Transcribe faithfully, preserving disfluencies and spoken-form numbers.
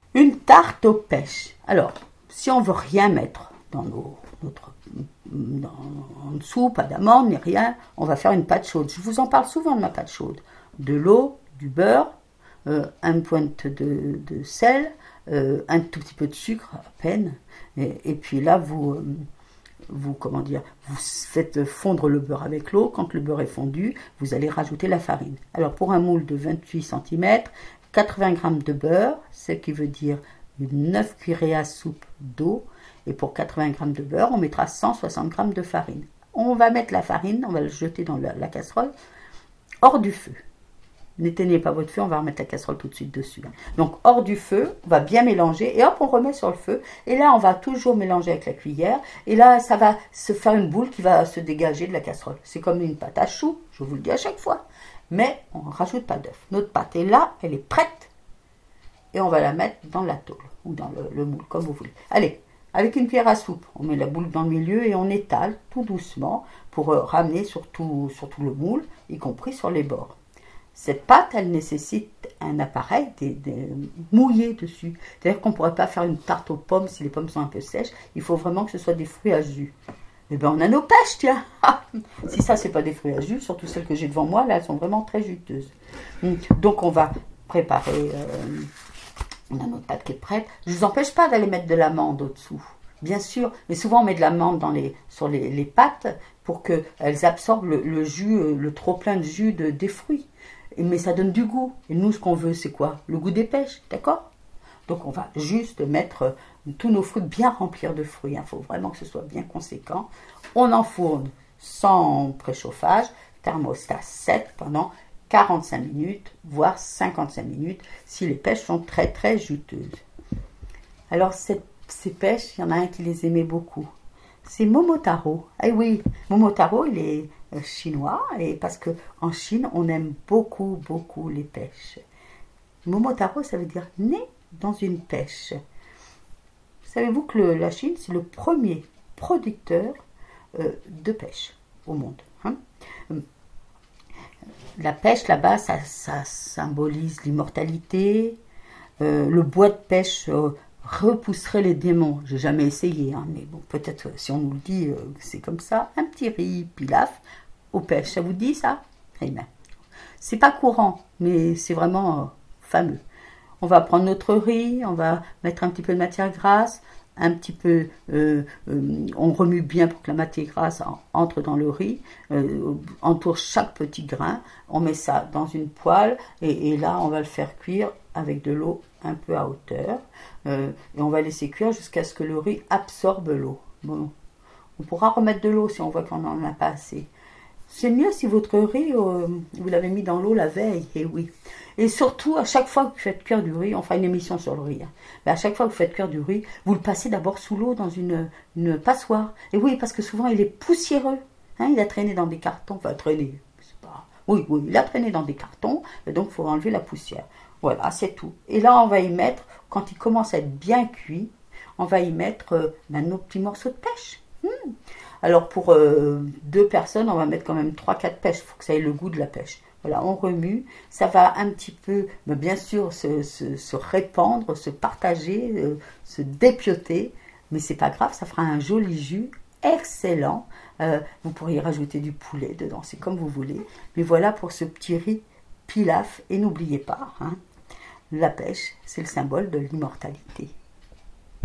Une tarte aux pêches. Alors, si on veut rien mettre dans nos, notre dans, en dessous, pas d'amande ni rien, on va faire une pâte chaude. Je vous en parle souvent de ma pâte chaude. De l'eau, du beurre, euh, une pointe de, de sel, euh, un tout petit peu de sucre à peine, et, et puis là vous euh, vous comment dire, vous faites fondre le beurre avec l'eau. Quand le beurre est fondu, vous allez rajouter la farine. Alors pour un moule de vingt-huit centimètres, quatre-vingts grammes de beurre, ce qui veut dire neuf cuillerées à soupe d'eau, et pour quatre-vingts grammes de beurre, on mettra cent soixante grammes de farine. On va mettre la farine, on va le jeter dans la, la casserole, hors du feu. N'éteignez pas votre feu, on va remettre la casserole tout de suite dessus. Donc hors du feu, on va bien mélanger et hop, on remet sur le feu. Et là, on va toujours mélanger avec la cuillère. Et là, ça va se faire une boule qui va se dégager de la casserole. C'est comme une pâte à choux, je vous le dis à chaque fois. Mais on ne rajoute pas d'œuf. Notre pâte est là, elle est prête. Et on va la mettre dans la tôle ou dans le, le moule, comme vous voulez. Allez, avec une cuillère à soupe, on met la boule dans le milieu et on étale tout doucement pour euh, ramener sur tout, sur tout le moule, y compris sur les bords. Cette pâte, elle nécessite un appareil des, des, mouillé dessus. C'est-à-dire qu'on ne pourrait pas faire une tarte aux pommes si les pommes sont un peu sèches. Il faut vraiment que ce soit des fruits à jus. Eh bien, on a nos pêches, tiens. Si ça, ce n'est pas des fruits à jus, surtout celles que j'ai devant moi, là, elles sont vraiment très juteuses. Donc, on va préparer... Euh, on a notre pâte qui est prête. Je ne vous empêche pas d'aller mettre de l'amande au-dessous. Bien sûr, mais souvent on met de l'amande dans les, sur les, les pâtes pour qu'elles absorbent le, le jus, le trop plein de jus de, des fruits. Mais ça donne du goût. Et nous, ce qu'on veut, c'est quoi? Le goût des pêches, d'accord? Donc on va juste mettre tous nos fruits, bien remplir de fruits. Il faut vraiment que ce soit bien conséquent. On enfourne sans préchauffage, thermostat sept pendant quarante-cinq minutes, voire cinquante-cinq minutes, si les pêches sont très très juteuses. Alors cette, ces pêches, il y en a un qui les aimait beaucoup. C'est Momotaro. Eh oui, Momotaro, il est euh, chinois, et parce qu'en Chine, on aime beaucoup, beaucoup les pêches. Momotaro, ça veut dire né dans une pêche. Savez-vous que le, la Chine, c'est le premier producteur euh, de pêche au monde, hein? La pêche, là-bas, ça, ça symbolise l'immortalité. Euh, le bois de pêche euh, repousserait les démons. J'ai jamais essayé, hein, mais bon, peut-être euh, si on nous le dit, euh, c'est comme ça. Un petit riz pilaf aux pêches, ça vous dit ça? Eh bien, c'est pas courant, mais c'est vraiment euh, fameux. On va prendre notre riz, on va mettre un petit peu de matière grasse, un petit peu, euh, euh, on remue bien pour que la matière grasse en, entre dans le riz, euh, entoure chaque petit grain, on met ça dans une poêle et, et là on va le faire cuire avec de l'eau un peu à hauteur euh, et on va laisser cuire jusqu'à ce que le riz absorbe l'eau. Bon, on pourra remettre de l'eau si on voit qu'on n'en a pas assez. C'est mieux si votre riz, euh, vous l'avez mis dans l'eau la veille, et oui. Et surtout, à chaque fois que vous faites cuire du riz, on fera une émission sur le riz, hein, mais à chaque fois que vous faites cuire du riz, vous le passez d'abord sous l'eau dans une, une passoire. Et oui, parce que souvent, il est poussiéreux. Hein, il a traîné dans des cartons, enfin traîné, c'est pas... Oui, oui, il a traîné dans des cartons, et donc il faut enlever la poussière. Voilà, c'est tout. Et là, on va y mettre, quand il commence à être bien cuit, on va y mettre euh, ben, nos petits morceaux de pêche. Hum. Alors pour euh, deux personnes, on va mettre quand même trois quatre pêches, il faut que ça ait le goût de la pêche. Voilà, on remue, ça va un petit peu, mais bien sûr, se, se, se répandre, se partager, euh, se dépioter, mais c'est pas grave, ça fera un joli jus excellent. Euh, vous pourriez rajouter du poulet dedans, c'est comme vous voulez. Mais voilà pour ce petit riz pilaf, et n'oubliez pas, hein, la pêche, c'est le symbole de l'immortalité.